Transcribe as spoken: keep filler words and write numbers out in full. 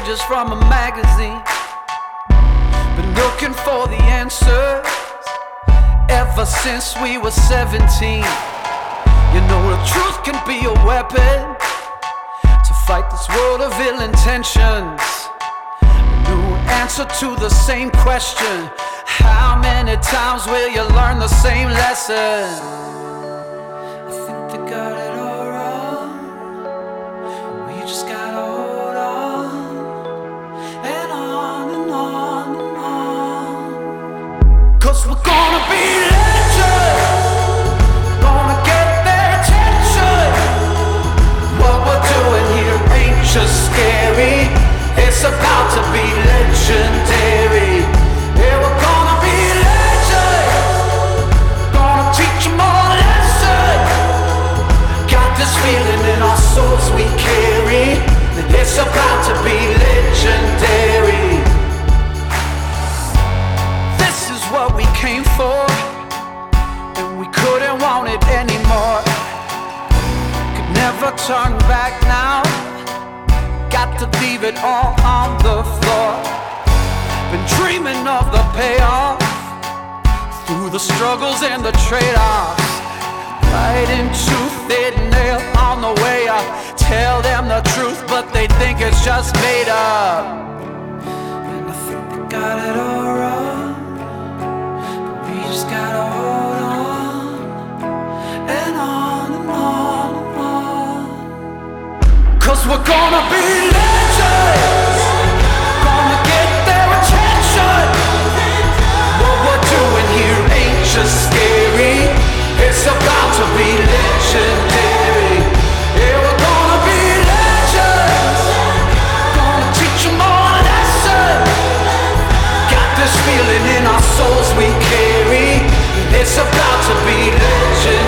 pages from a magazine. Been looking for the answers ever since we were seventeen. You know the truth can be a weapon to fight this world of ill intentions. A new answer to the same question: how many times will you learn the same lesson? I think they got it all wrong. We just gotta hold on and on and on and on. Cause we're gonna be legends, gonna get their attention. What we're doing here ain't just scary, it's about to be legendary. Yeah, we're gonna be legends, gonna teach them all a lesson. Got this feeling in our souls we carry, that it's about to be legendary. This is what we came for, and we couldn't want it anymore. Could never turn back now, got to leave it all on the floor. Been dreaming of the payoff through the struggles and the trade-offs. Fighting tooth and nail on the way up. Tell them the truth, but they think it's just made up. And I think they got it all wrong, but we just gotta hold on and on and on and on. Cause we're gonna be legends, gonna get their attention. What we're doing here ain't just scary, it's about to be legendary. Yeah, we're gonna be legends, gonna teach them all a lesson. Got this feeling in our souls we carry, it's about to be legendary.